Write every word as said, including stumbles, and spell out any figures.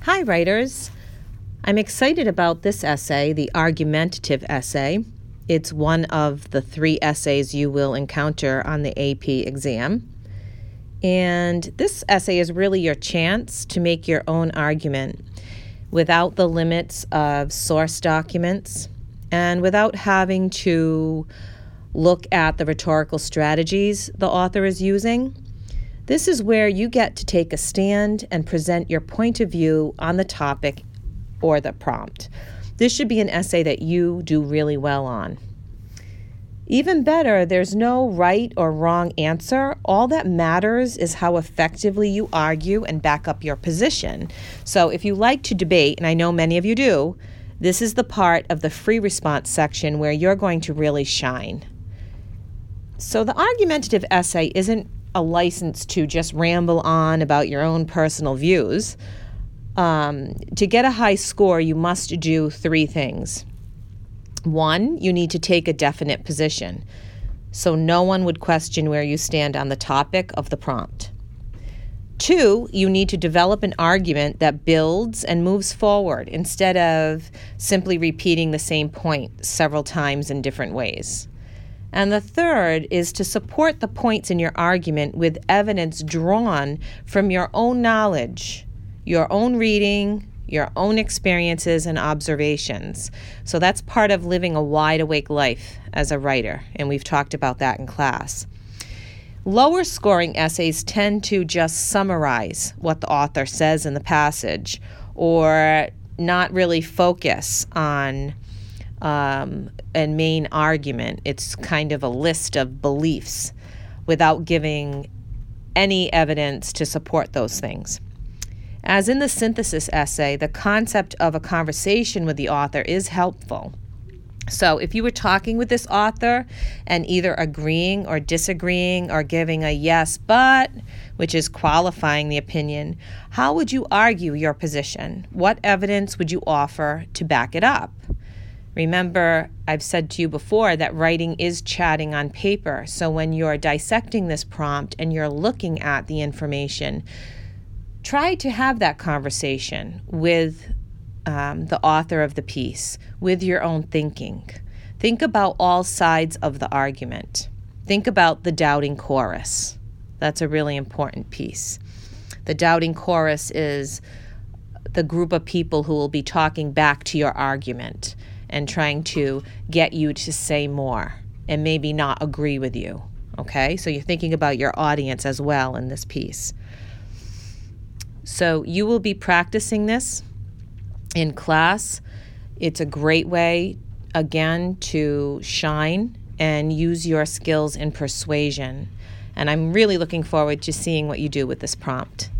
Hi, writers. I'm excited about this essay, the argumentative essay. It's one of the three essays you will encounter on the A P exam. And this essay is really your chance to make your own argument without the limits of source documents and without having to look at the rhetorical strategies the author is using. This is where you get to take a stand and present your point of view on the topic or the prompt. This should be an essay that you do really well on. Even better, there's no right or wrong answer. All that matters is how effectively you argue and back up your position. So if you like to debate, and I know many of you do, this is the part of the free response section where you're going to really shine. So the argumentative essay isn't a license to just ramble on about your own personal views. Um, to get a high score, you must do three things. One, you need to take a definite position, so no one would question where you stand on the topic of the prompt. Two, you need to develop an argument that builds and moves forward instead of simply repeating the same point several times in different ways. And the third is to support the points in your argument with evidence drawn from your own knowledge, your own reading, your own experiences and observations. So that's part of living a wide-awake life as a writer, and we've talked about that in class. Lower scoring essays tend to just summarize what the author says in the passage or not really focus on um, a main argument. It's kind of a list of beliefs without giving any evidence to support those things. As in the synthesis essay, the concept of a conversation with the author is helpful. So if you were talking with this author and either agreeing or disagreeing or giving a yes, but, which is qualifying the opinion, how would you argue your position? What evidence would you offer to back it up? Remember, I've said to you before that writing is chatting on paper. So when you're dissecting this prompt and you're looking at the information, try to have that conversation with um, the author of the piece, with your own thinking. Think about all sides of the argument. Think about the doubting chorus. That's a really important piece. The doubting chorus is the group of people who will be talking back to your argument and trying to get you to say more and maybe not agree with you, okay? So you're thinking about your audience as well in this piece. So you will be practicing this in class. It's a great way, again, to shine and use your skills in persuasion. And I'm really looking forward to seeing what you do with this prompt.